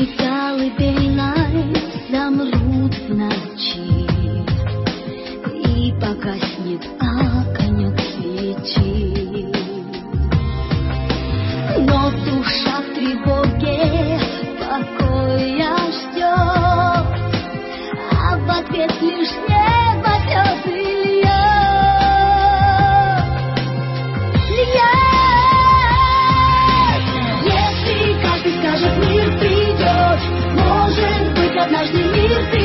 песни колыбельной замрут в ночи, и погаснет огонек свечи. Но душа в тревоге покоя ждет, а в ответ лишь небо слезы льет. Если каждый скажет, мир придет, может быть, однажды мир придет.